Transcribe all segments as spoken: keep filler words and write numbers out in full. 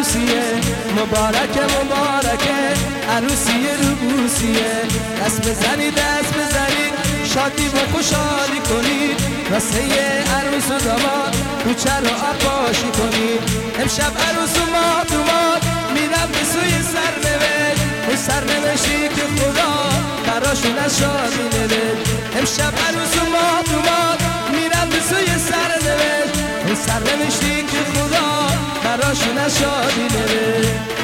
عروسیه مبارکه مبارکه عروسی روبوسیه دست بزنید دست بزنید شادی و خوشحالی کنید واسه عروس و داماد کوچه رو عباشی کنید امشب عروس و ماد و ماد میرم به سوی سرنوشت اون سرنوشتی که خدا براشون از شادی نوشت امشب عروس و ماد و ماد میرم به سوی سرنوشت اون سرنوشتی که خدا براشون از شادی نوشت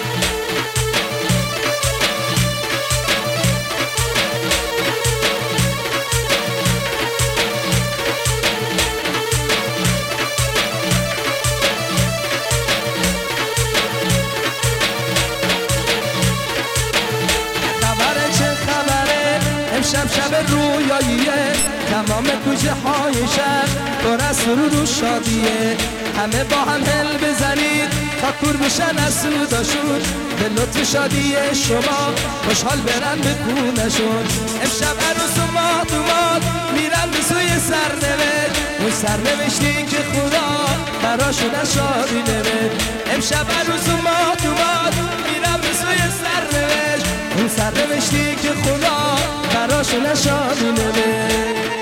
امشب شب رویاییه تمام کوچه های شهر پر از سرور و شادیه همه با هم هل بزنید تا کور بشن از سوداشون به لطف شادی شما خوشحال برن به خونشون امشب عروس و ماد و ماد میرن به سوی سرنوشت اون سرنوشتی که خدا براشون از شادی نوشت امشب عروس و ماد و ماد میرن به سوی سرنوشت اون سرنوشتی که خدا براشون از شادی نوشت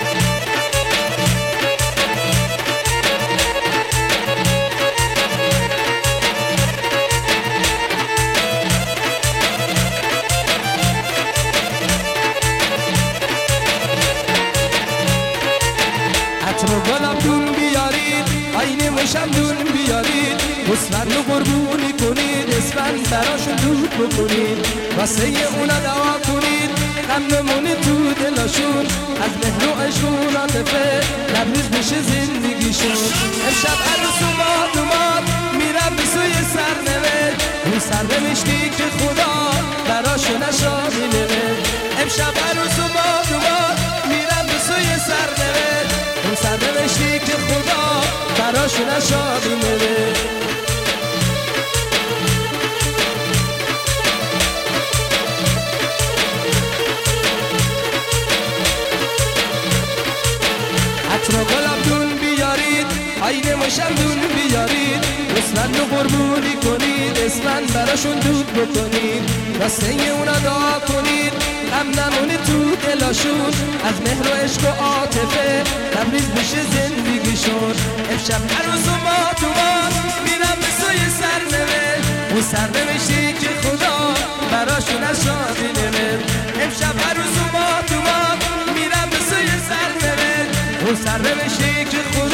عطر و گلاب دون بیارید آینه مشم دون بیارید بسمن و قربونی کنید اسفند براشون دود بکنید واسه اونا دعا کنید غم نمونه تو دلاشون از مهر و عشق و عاطفه لبریز بشه زندگیشون امشب عروس و ماد و ماد میرم به سوی سرنوشت اون سرنوشتی که خدا براشون از شادی نوشت امشب عروس و ماد و ماد میرم به سوی سرنوشت اون سرنوشتی که خدا براشون از شادی نوشت عطر و گلاب دون بیارید آینه مشم دون بیارید اسفند و قربونی کنید اسفند براشون دود بکنید واسه اونا دعا کنید غم نمونه تو دلاشون از مهر و عشق و عاطفه تبریز بشه زندگیشون امشب عروس و ماد و ماد میرم به سوی سرنوشت اون سرنوشتی که خدا براشون از شادی نوشت امشب عروس و ماد و ماد میرم به سوی سرنوشت اون سرنوشتی که خدا